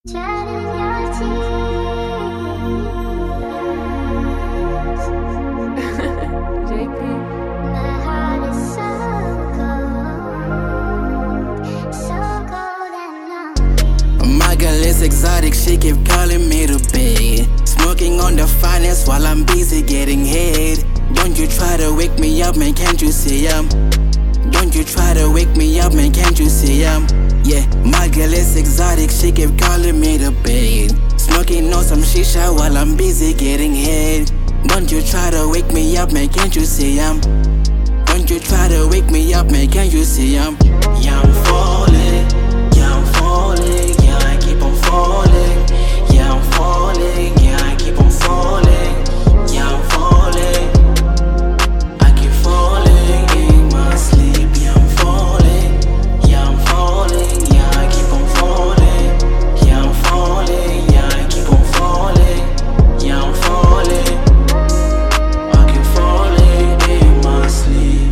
My girl is exotic, she keep calling me to bed. Smoking on the finest while I'm busy getting head. Don't you try to wake me up, man, can't you see Don't you try to wake me up, man, can't you see Yeah, my girl is exotic, she keep calling me to bed. Smoking on some shisha while I'm busy getting head. Don't you try to wake me up, man, can't you see Don't you try to wake me up, man, can't you see Yeah, I'm falling, yeah, I'm falling, yeah, I keep on falling. Yeah, I'm falling, yeah, I keep on falling. Yeah, I'm falling, I keep falling in my sleep. Yeah, I'm falling, yeah, I'm falling, yeah, I keep on falling. Yeah, I'm falling, yeah, I keep on falling. Yeah, I'm falling, I keep falling in my sleep.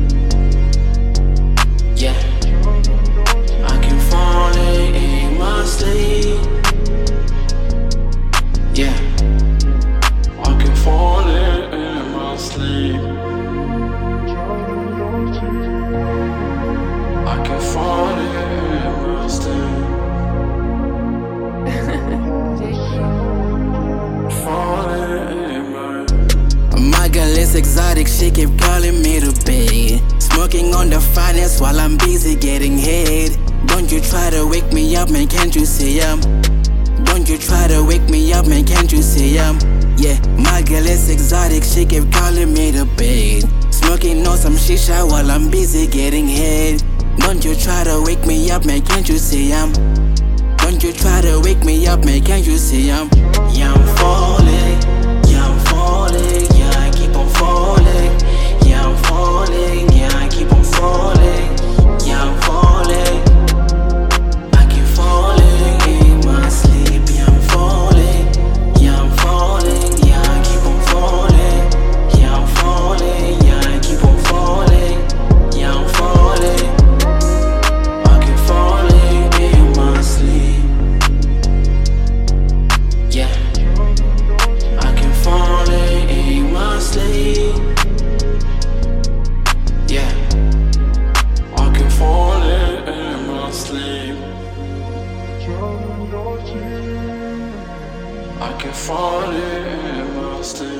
Yeah, I keep falling in my sleep. Yeah, I keep falling in my sleep. I keep falling in my sleep. Falling in my girl is exotic, she keep calling me to bed. Smoking on the finest while I'm busy getting head. Don't you try to wake me up, man, can't you see Don't you try to wake me up, man, can't you see Yeah, my girl is exotic, she keep calling me to bed. Smoking on some shisha while I'm busy getting head. Don't you try to wake me up, man, can't you see Don't you try to wake me up, man, can't you see Yeah, I'm falling, yeah, I'm falling, yeah, I keep on falling. Yeah, I'm falling, yeah, I keep on falling. Yeah, I'm falling, I keep falling in my sleep. Yeah, I'm falling, yeah, I'm falling, yeah, I keep on falling. Yeah, I'm falling, yeah, I keep on falling. Yeah, I'm falling, I keep falling in my sleep. Yeah, I keep falling in my sleep. Yeah, I keep falling in my sleep. I keep falling in my sleep.